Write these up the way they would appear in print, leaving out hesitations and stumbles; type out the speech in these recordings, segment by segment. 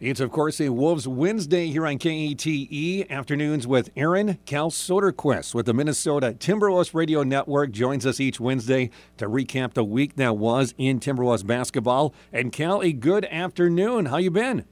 It's, of course, a Wolves Wednesday here on KATE. Afternoons with Aaron Cal Soderquist with the Minnesota Timberwolves Radio Network. Joins us each Wednesday to recap the week that was in Timberwolves basketball. And Cal, a good afternoon. How you been?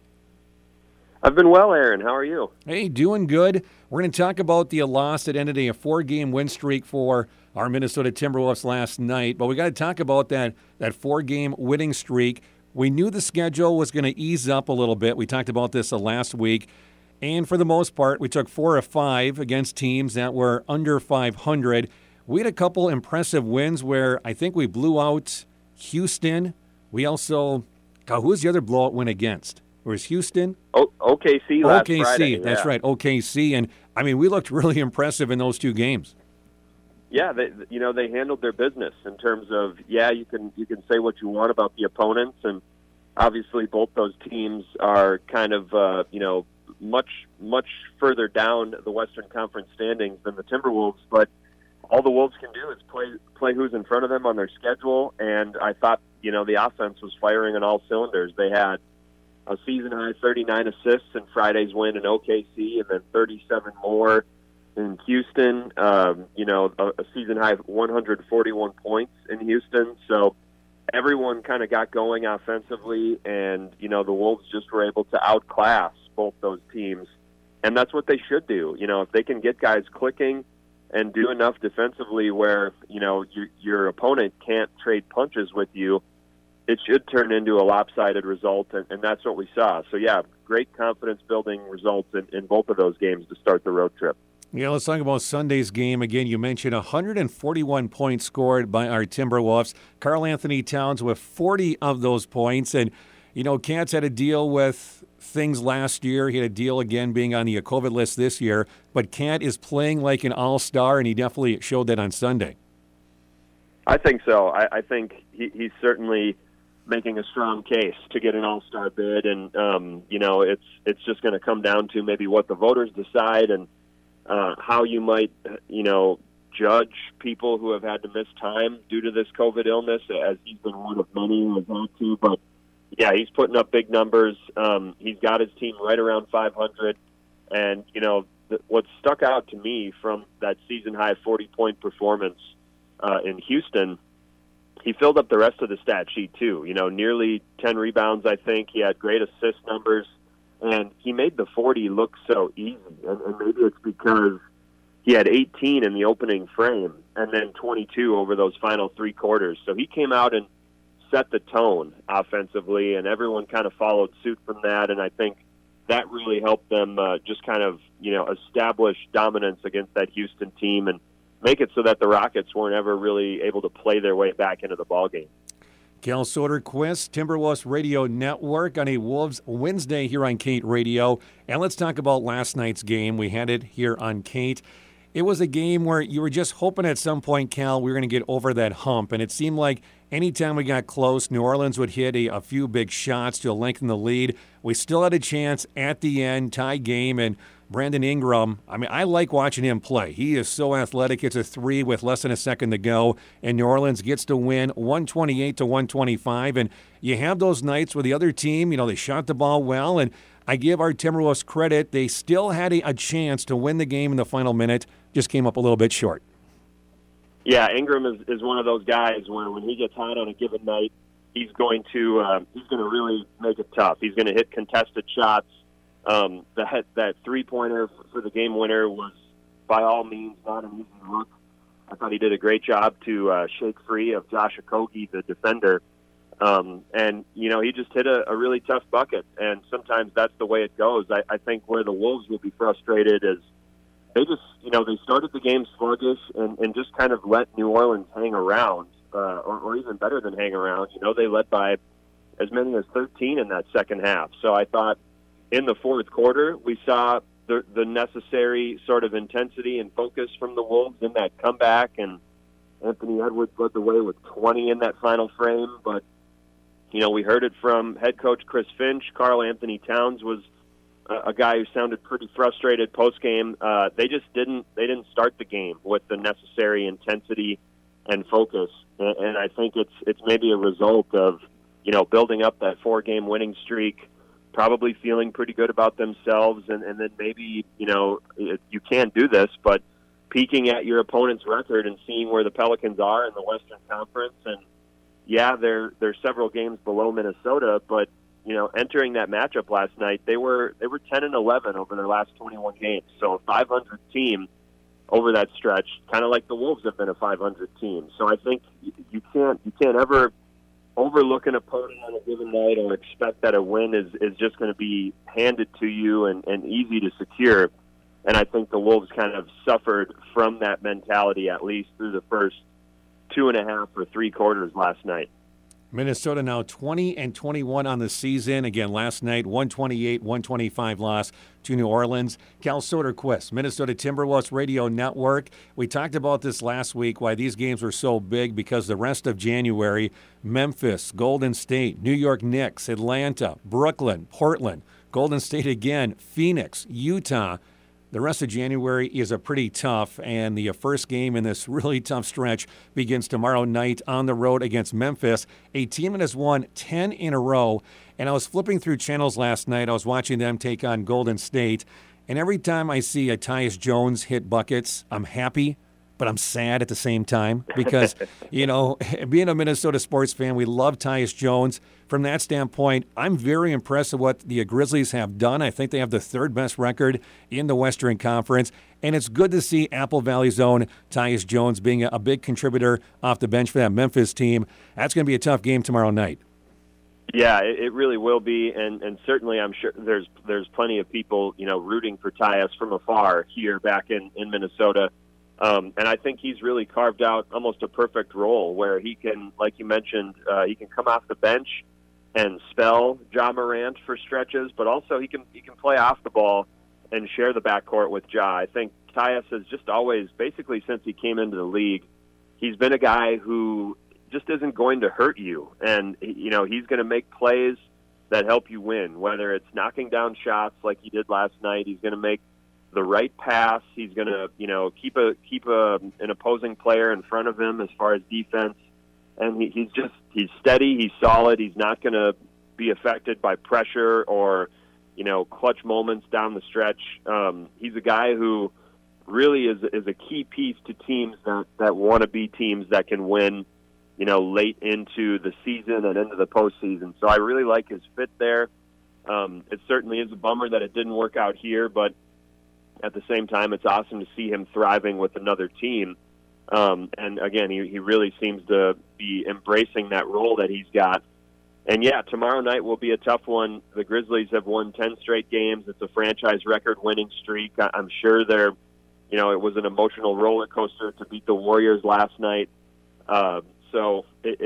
I've been well, Aaron. How are you? Hey, doing good. We're going to talk about the loss that ended a 4-game win streak for our Minnesota Timberwolves last night. But we got to talk about that 4-game winning streak. We knew the schedule was going to ease up a little bit. We talked about this last week. And for the most part, we took 4 of 5 against teams that were under 500. We had a couple impressive wins where I think we blew out Houston. We also, who was the other blowout win against? It was Houston? OKC last Friday. That's right, OKC. And, I mean, we looked really impressive in those 2 games. Yeah, they handled their business in terms of, you can say what you want about the opponents, and obviously both those teams are kind of, much further down the Western Conference standings than the Timberwolves, but all the Wolves can do is play who's in front of them on their schedule, and I thought, the offense was firing on all cylinders. They had a season-high 39 assists in Friday's win in OKC, and then 37 more in Houston, a season-high 141 points in Houston. So everyone kind of got going offensively, and, the Wolves just were able to outclass both those teams. And that's what they should do. If they can get guys clicking and do enough defensively where, your opponent can't trade punches with you, it should turn into a lopsided result, and that's what we saw. So, great confidence-building results in both of those games to start the road trip. Yeah, let's talk about Sunday's game. Again, you mentioned 141 points scored by our Timberwolves. Karl Anthony Towns with 40 of those points. And, Cats had to deal with things last year. He had a deal again being on the COVID list this year. But Cat is playing like an all-star, and he definitely showed that on Sunday. I think so. I think he's certainly making a strong case to get an all-star bid. And, it's just going to come down to maybe what the voters decide and how you might, judge people who have had to miss time due to this COVID illness, as he's been one of many who has had to. But, he's putting up big numbers. He's got his team right around 500. And, what stuck out to me from that season-high 40-point performance in Houston, he filled up the rest of the stat sheet, too. Nearly 10 rebounds, I think. He had great assist numbers. And he made the 40 look so easy. And maybe it's because he had 18 in the opening frame and then 22 over those final 3 quarters. So he came out and set the tone offensively, and everyone kind of followed suit from that. And I think that really helped them just kind of, establish dominance against that Houston team and make it so that the Rockets weren't ever really able to play their way back into the ballgame. Cal Soderquist, Timberwolves Radio Network on a Wolves Wednesday here on Kate Radio. And let's talk about last night's game. We had it here on Kate. It was a game where you were just hoping at some point, Cal, we were going to get over that hump. And it seemed like anytime we got close, New Orleans would hit a few big shots to lengthen the lead. We still had a chance at the end, tie game, and Brandon Ingram, I like watching him play. He is so athletic. It's a 3 with less than a second to go, and New Orleans gets to win 128-125. And you have those nights where the other team, they shot the ball well, and I give our Timberwolves credit. They still had a chance to win the game in the final minute, just came up a little bit short. Yeah, Ingram is one of those guys where when he gets hot on a given night, he's going to really make it tough. He's going to hit contested shots. That 3-pointer for the game winner was by all means not an easy look. I thought he did a great job to shake free of Josh Okogie, the defender. And he just hit a really tough bucket. And sometimes that's the way it goes. I think where the Wolves will be frustrated is they just, they started the game sluggish and just kind of let New Orleans hang around, or even better than hang around. They led by as many as 13 in that second half. So I thought, in the fourth quarter, we saw the necessary sort of intensity and focus from the Wolves in that comeback, and Anthony Edwards led the way with 20 in that final frame. But, we heard it from head coach Chris Finch. Karl Anthony Towns was a guy who sounded pretty frustrated post-game. They didn't start the game with the necessary intensity and focus. And I think it's maybe a result of, building up that 4-game winning streak, probably feeling pretty good about themselves, and then maybe, you can't do this, but peeking at your opponent's record and seeing where the Pelicans are in the Western Conference. And yeah, they're several games below Minnesota, but entering that matchup last night, they were 10-11 over their last 21 games. So a 500 team over that stretch, kind of like the Wolves have been a 500 team. So I think you can't ever overlook an opponent on a given night or expect that a win is just going to be handed to you and easy to secure. And I think the Wolves kind of suffered from that mentality, at least through the first 2.5 or 3 quarters last night. Minnesota now 20-21 on the season. Again, last night, 128-125 loss to New Orleans. Cal Soderquist, Minnesota Timberwolves Radio Network. We talked about this last week, why these games were so big, because the rest of January, Memphis, Golden State, New York Knicks, Atlanta, Brooklyn, Portland, Golden State again, Phoenix, Utah. The rest of January is a pretty tough, and the first game in this really tough stretch begins tomorrow night on the road against Memphis, a team that has won 10 in a row. And I was flipping through channels last night. I was watching them take on Golden State, and every time I see a Tyus Jones hit buckets, I'm happy, but I'm sad at the same time because, being a Minnesota sports fan, we love Tyus Jones. From that standpoint, I'm very impressed with what the Grizzlies have done. I think they have the 3rd best record in the Western Conference, and it's good to see Apple Valley's own Tyus Jones being a big contributor off the bench for that Memphis team. That's going to be a tough game tomorrow night. Yeah, it really will be, and certainly I'm sure there's plenty of people, rooting for Tyus from afar here back in Minnesota. And I think he's really carved out almost a perfect role where he can, like you mentioned, he can come off the bench and spell Ja Morant for stretches, but also he can play off the ball and share the backcourt with Ja. I think Tyus has just always, basically since he came into the league, he's been a guy who just isn't going to hurt you. And, he's going to make plays that help you win, whether it's knocking down shots like he did last night. He's going to make the right pass. He's going to, keep an opposing player in front of him as far as defense. And he's steady. He's solid. He's not going to be affected by pressure or, clutch moments down the stretch. He's a guy who really is a key piece to teams that want to be teams that can win, late into the season and into the postseason. So I really like his fit there. It certainly is a bummer that it didn't work out here, but at the same time, it's awesome to see him thriving with another team. And again, he really seems to be embracing that role that he's got. And yeah, tomorrow night will be a tough one. The Grizzlies have won 10 straight games. It's a franchise record winning streak. I'm sure it was an emotional roller coaster to beat the Warriors last night. So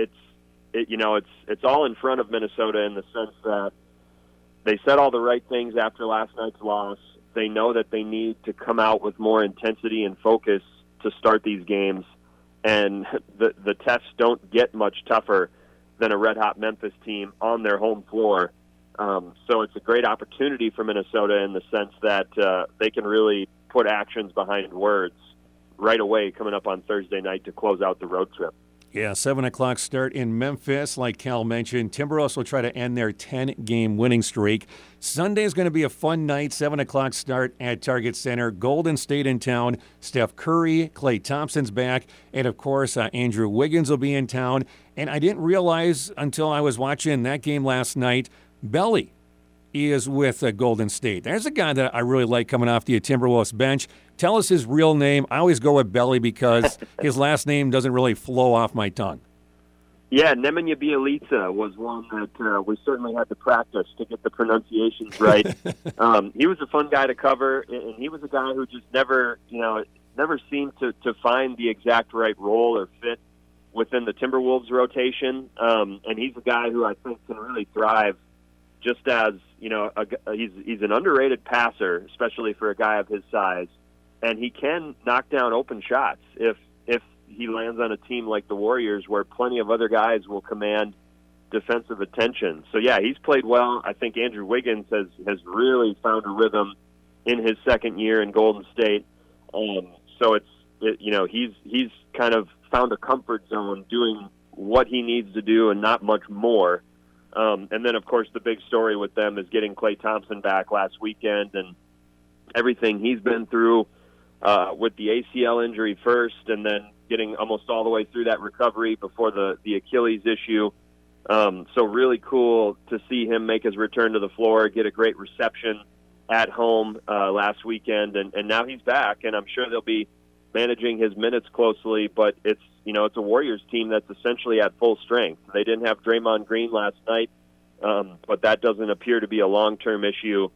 it's all in front of Minnesota in the sense that they said all the right things after last night's loss. They know that they need to come out with more intensity and focus to start these games, and the tests don't get much tougher than a red-hot Memphis team on their home floor. So it's a great opportunity for Minnesota in the sense that they can really put actions behind words right away coming up on Thursday night to close out the road trip. Yeah, 7 o'clock start in Memphis, like Cal mentioned. Timberwolves will try to end their 10-game winning streak. Sunday is going to be a fun night, 7 o'clock start at Target Center. Golden State in town. Steph Curry, Klay Thompson's back, and, of course, Andrew Wiggins will be in town. And I didn't realize until I was watching that game last night, Belly is with Golden State. There's a guy that I really like coming off the Timberwolves bench. Tell us his real name. I always go with Belly because his last name doesn't really flow off my tongue. Yeah, Nemanja Bjelica was one that we certainly had to practice to get the pronunciations right. He was a fun guy to cover, and he was a guy who just never seemed to find the exact right role or fit within the Timberwolves rotation. And he's a guy who I think can really thrive just as, he's an underrated passer, especially for a guy of his size. And he can knock down open shots if he lands on a team like the Warriors where plenty of other guys will command defensive attention. So, yeah, he's played well. I think Andrew Wiggins has really found a rhythm in his second year in Golden State. So he's kind of found a comfort zone doing what he needs to do and not much more. And then, of course, the big story with them is getting Klay Thompson back last weekend and everything he's been through with the ACL injury first, and then getting almost all the way through that recovery before the Achilles issue. So really cool to see him make his return to the floor, get a great reception at home last weekend, and now he's back, and I'm sure they'll be managing his minutes closely, but it's a Warriors team that's essentially at full strength. They didn't have Draymond Green last night, but that doesn't appear to be a long-term issue.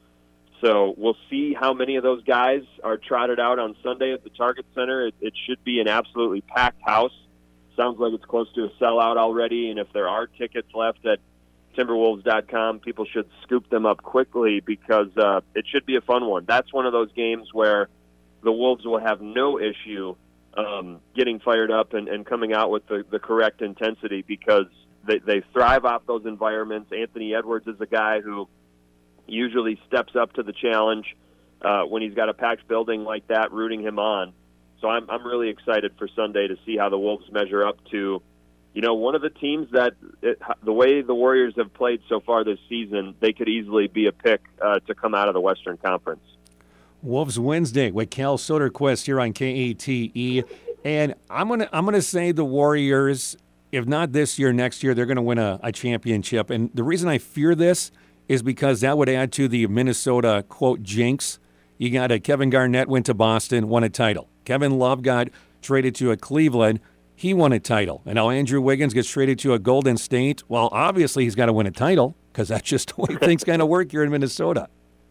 So we'll see how many of those guys are trotted out on Sunday at the Target Center. It should be an absolutely packed house. Sounds like it's close to a sellout already, and if there are tickets left at Timberwolves.com, people should scoop them up quickly because it should be a fun one. That's one of those games where the Wolves will have no issue getting fired up and coming out with the correct intensity because they thrive off those environments. Anthony Edwards is a guy who usually steps up to the challenge when he's got a packed building like that rooting him on. So I'm really excited for Sunday to see how the Wolves measure up to, one of the teams that the way the Warriors have played so far this season, they could easily be a pick to come out of the Western Conference. Wolves Wednesday with Cal Soderquist here on KATE, and I'm gonna say the Warriors, if not this year, next year, they're gonna win a championship. And the reason I fear this is because that would add to the Minnesota quote jinx. You got Kevin Garnett went to Boston, won a title. Kevin Love got traded to Cleveland, he won a title. And now Andrew Wiggins gets traded to a Golden State. Well, obviously he's got to win a title because that's just the way things kind of work here in Minnesota.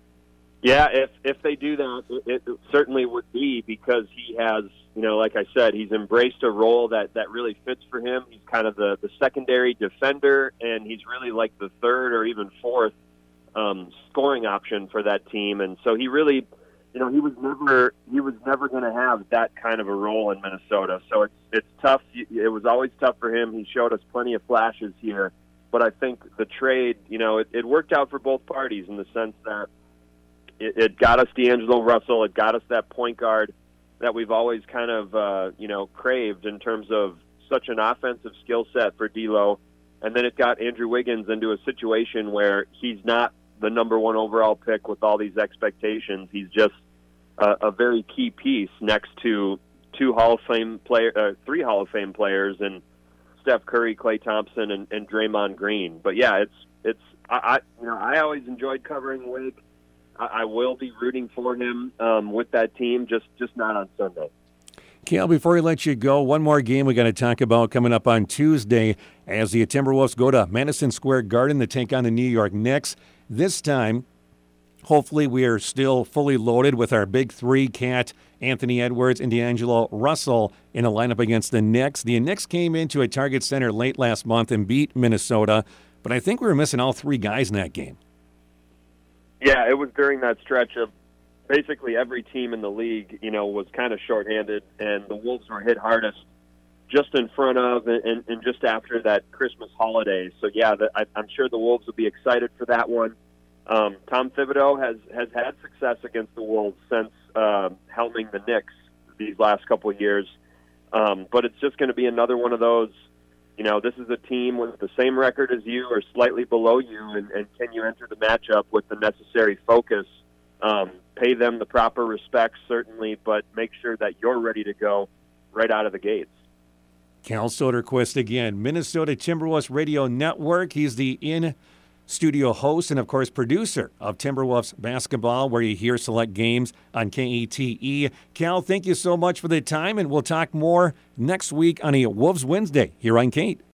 Yeah, if they do that, it certainly would be because he has, like I said, he's embraced a role that really fits for him. He's kind of the secondary defender, and he's really like the third or even fourth scoring option for that team. And so he really, he was never going to have that kind of a role in Minnesota. So it's tough. It was always tough for him. He showed us plenty of flashes here, but I think the trade, it worked out for both parties in the sense that it got us D'Angelo Russell. It got us that point guard that we've always kind of, craved in terms of such an offensive skill set for D'Lo. And then it got Andrew Wiggins into a situation where he's not the number one overall pick with all these expectations. He's just a very key piece next to three Hall of Fame players, and Steph Curry, Klay Thompson, and Draymond Green. But yeah, I always enjoyed covering Wig. I will be rooting for him with that team, just not on Sunday. Cal, before we let you go, one more game we got to talk about coming up on Tuesday as the Timberwolves go to Madison Square Garden to take on the New York Knicks. This time, hopefully we are still fully loaded with our big three, Cat, Anthony Edwards, and D'Angelo Russell in a lineup against the Knicks. The Knicks came into a Target Center late last month and beat Minnesota, but I think we were missing all three guys in that game. Yeah, it was during that stretch of basically every team in the league, was kind of shorthanded, and the Wolves were hit hardest just in front of and just after that Christmas holiday. So, yeah, I'm sure the Wolves will be excited for that one. Tom Thibodeau has had success against the Wolves since helming the Knicks these last couple of years. But it's just going to be another one of those, this is a team with the same record as you or slightly below you, and can you enter the matchup with the necessary focus? Pay them the proper respect, certainly, but make sure that you're ready to go right out of the gates. Cal Soderquist again, Minnesota Timberwolves Radio Network. He's the in-studio host and, of course, producer of Timberwolves Basketball, where you hear select games on KATE. Cal, thank you so much for the time, and we'll talk more next week on a Wolves Wednesday here on Kate.